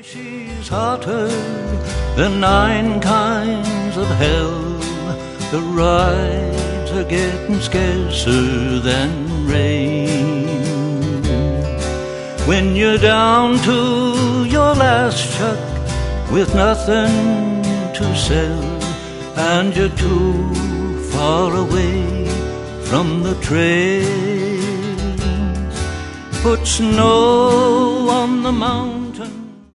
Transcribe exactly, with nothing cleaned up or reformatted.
She's hotter than nine kinds of hell. The rides are getting scarcer than rain. When you're down to your last chuck with nothing to sell, and you're too far away from the trail, put snow on the mountain